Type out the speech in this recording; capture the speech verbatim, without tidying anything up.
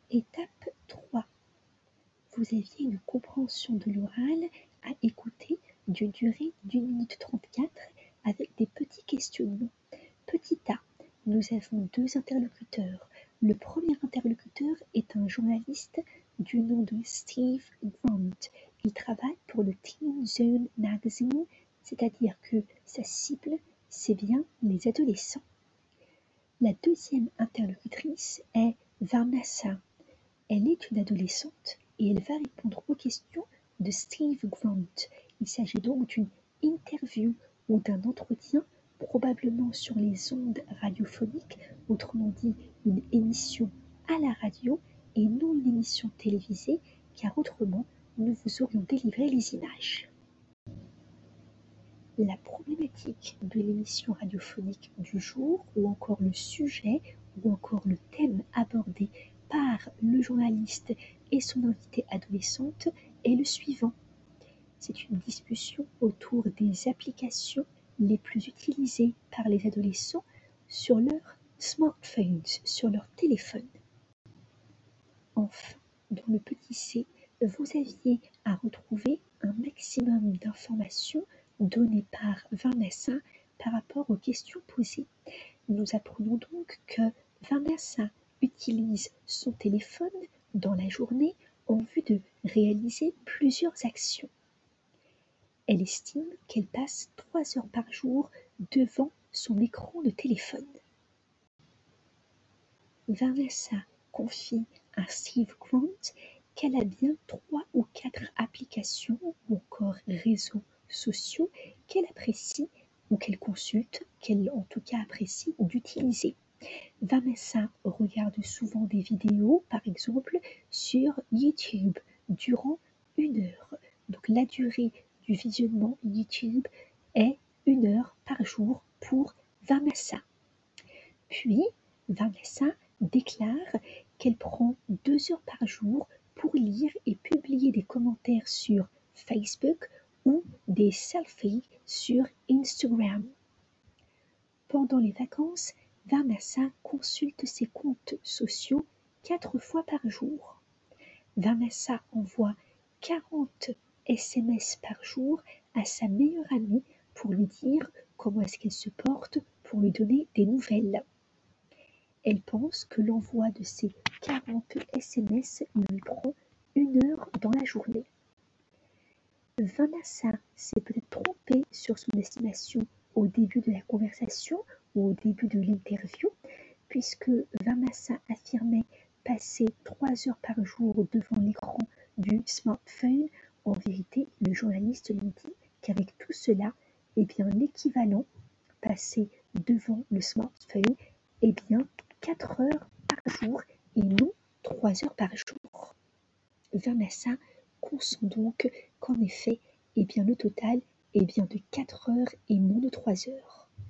Étape trois. Vous aviez une compréhension de l'oral à écouter d'une durée d'une minute trente-quatre avec des petits questionnements. Petit A, nous avons deux interlocuteurs. Le premier interlocuteur est un journaliste du nom de Steve Grant. Il travaille pour le Teen Zone Magazine, c'est-à-dire que sa cible, c'est bien les adolescents. La deuxième interlocutrice est Vanessa. Elle est une adolescente et elle va répondre aux questions de Steve Grant. Il s'agit donc d'une interview ou d'un entretien, probablement sur les ondes radiophoniques, autrement dit une émission à la radio et non une émission télévisée, car autrement nous vous aurions délivré les images. La problématique de l'émission radiophonique du jour, ou encore le sujet, ou encore le thème abordé par le journaliste et son invitée adolescente est le suivant. C'est une discussion autour des applications les plus utilisées par les adolescents sur leurs smartphones, sur leur téléphone. Enfin, dans le petit C, vous aviez à retrouver un maximum d'informations données par Vanessa par rapport aux questions posées. Nous apprenons donc que Vanessa utilise son téléphone dans la journée en vue de réaliser plusieurs actions. Elle estime qu'elle passe trois heures par jour devant son écran de téléphone. Vanessa confie à Steve Grant qu'elle a bien trois ou quatre applications ou encore réseaux sociaux qu'elle apprécie ou qu'elle consulte, qu'elle en tout cas apprécie d'utiliser. Vanessa regarde souvent des vidéos, par exemple sur YouTube, durant une heure. Donc la durée du visionnement YouTube est une heure par jour pour Vanessa. Puis, Vanessa déclare qu'elle prend deux heures par jour pour lire et publier des commentaires sur Facebook ou des selfies sur Instagram. Pendant les vacances, Vanessa consulte ses comptes sociaux quatre fois par jour. Vanessa envoie quarante S M S par jour à sa meilleure amie pour lui dire comment est-ce qu'elle se porte, pour lui donner des nouvelles. Elle pense que l'envoi de ces quarante S M S lui prend une heure dans la journée. Vanessa s'est peut-être trompée sur son estimation au début de la conversation ou au début de l'interview, puisque Vanessa affirmait passer trois heures par jour devant l'écran du smartphone. En vérité, le journaliste lui dit qu'avec tout cela, eh bien, l'équivalent passé devant le smartphone est bien quatre heures par jour et non trois heures par jour. Vanessa consent donc qu'en effet, eh bien, le total est bien de quatre heures et non de trois heures.